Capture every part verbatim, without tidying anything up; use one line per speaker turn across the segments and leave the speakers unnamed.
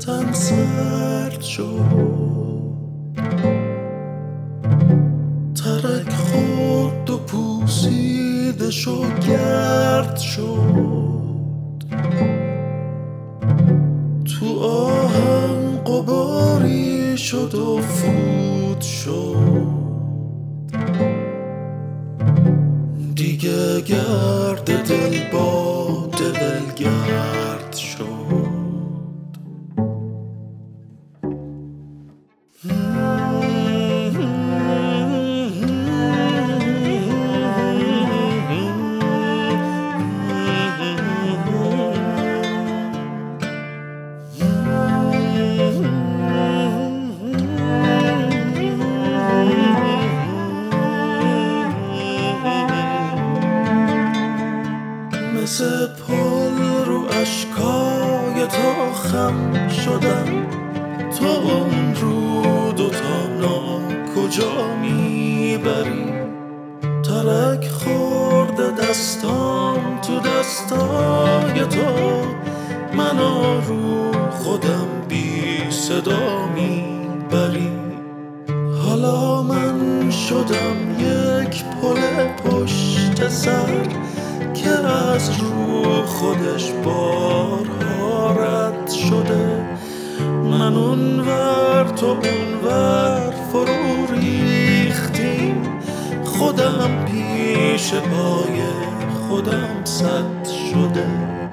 تن سرد شد، ترک خورد و پوسیده شو گرد شد، تو آهم غباری شد و فوت شد، دیگه گرد دل با دل گرد شد. مثل پل رو اشکای تو خم شدم، تو اون رو دوتا نا کجا میبری؟ ترک خورده دستام تو دستای تو، منو رو خودم بی صدا میبری. حالا من شدم یک پل پشت سر که از رو خودش بارها رد شده، من اونور تو اونور فرو ریختیم، خودم پیش پای خودم سد شده.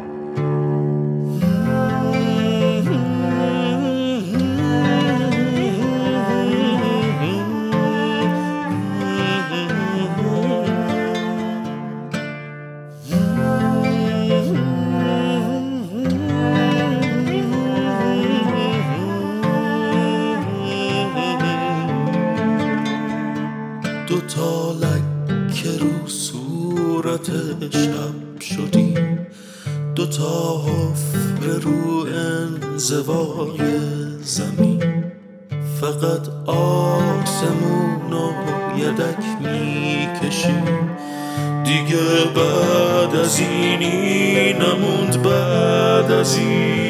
دو تا لکه رو صورت شب شدیم، دو تا حفره رو انزوای زمین، فقط آسمون و یدک میکشیم، دیگه بعد از اینی نموند بعد از این.